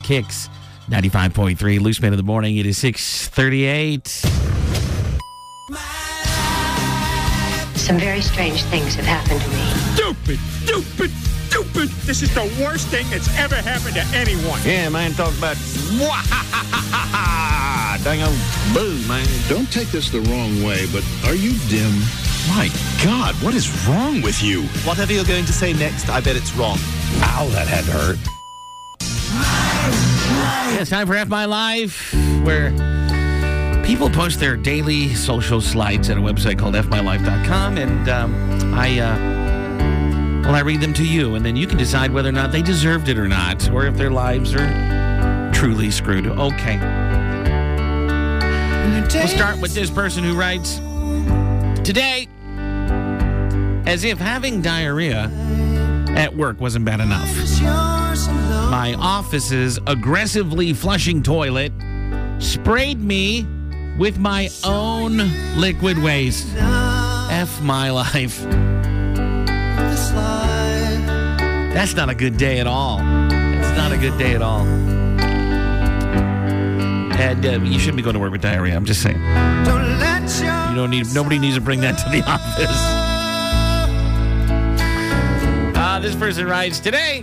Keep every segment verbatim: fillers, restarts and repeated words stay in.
Kicks ninety-five point three. Loose Man in the morning. It is six thirty-eight. Some very strange things have happened to me. Stupid, stupid, stupid. This is the worst thing that's ever happened to anyone. Yeah, man, talk about dang old boo, man. Don't take this the wrong way, but are you dim? My God, what is wrong with you? Whatever you're going to say next, I bet it's wrong. Ow, that had to hurt. Yeah, it's time for F My Life, where people post their daily social slides at a website called f my life dot com, and um, I, uh, well, I read them to you, and then you can decide whether or not they deserved it or not, or if their lives are truly screwed. Okay. We'll start with this person who writes, today, as if having diarrhea at work wasn't bad enough. My office's aggressively flushing toilet sprayed me with my own liquid waste. F my life. That's not a good day at all. It's not a good day at all. And uh, you shouldn't be going to work with diarrhea. I'm just saying. You don't need. Nobody needs to bring that to the office. Uh, this person writes, today,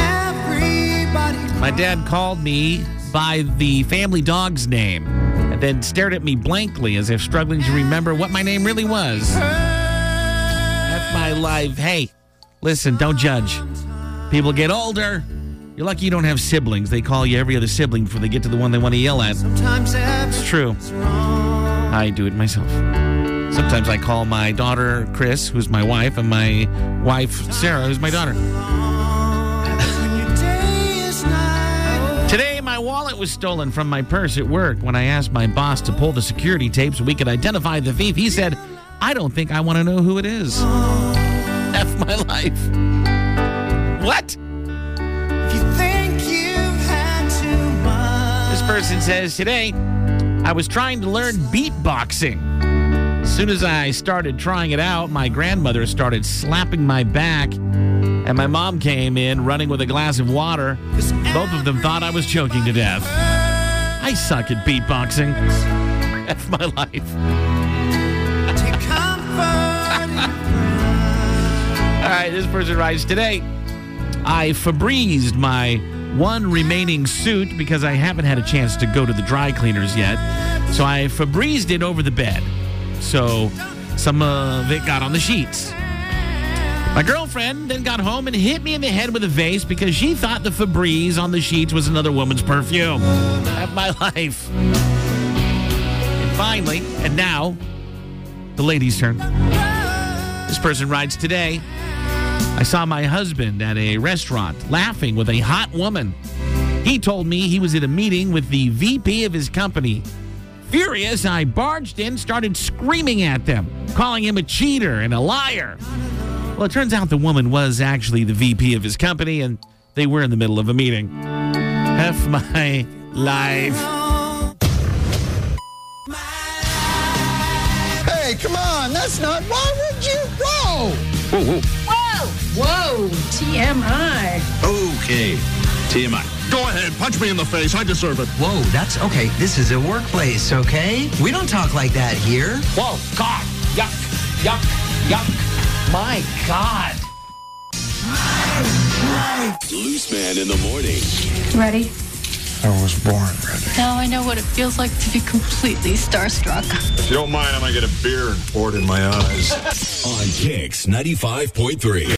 my dad called me by the family dog's name and then stared at me blankly as if struggling to remember what my name really was. F my life. Hey, listen, don't judge. People get older. You're lucky you don't have siblings. They call you every other sibling before they get to the one they want to yell at. It's true. I do it myself. Sometimes I call my daughter, Chris, who's my wife, and my wife, Sarah, who's my daughter. Today, my wallet was stolen from my purse at work. When I asked my boss to pull the security tape so we could identify the thief, he said, I don't think I want to know who it is. F my life. What? This person says, today, I was trying to learn beatboxing. As soon as I started trying it out, my grandmother started slapping my back, and my mom came in running with a glass of water. Both of them thought I was choking to death. I suck at beatboxing. F my life. All right, this person writes, today, I Febrezed my one remaining suit because I haven't had a chance to go to the dry cleaners yet. So I Febrezed it over the bed. So some of it got on the sheets. My girlfriend then got home and hit me in the head with a vase because she thought the Febreze on the sheets was another woman's perfume. That's my life. And finally, and now, the ladies' turn. This person writes, today, I saw my husband at a restaurant laughing with a hot woman. He told me he was at a meeting with the V P of his company. Furious, I barged in, started screaming at them, calling him a cheater and a liar. Well, it turns out the woman was actually the V P of his company, and they were in the middle of a meeting. F my life. Hey, come on, that's not, why would you? Whoa! Whoa, whoa. Whoa, T M I. Okay, T M I. Go ahead, punch me in the face. I deserve it. Whoa, that's okay. This is a workplace, okay? We don't talk like that here. Whoa, God. Yuck, yuck, yuck. My God. Loose Man in the morning. Ready? I was born ready. Now I know what it feels like to be completely starstruck. If you don't mind, I might get a beer and pour it in my eyes. On Kicks ninety-five point three.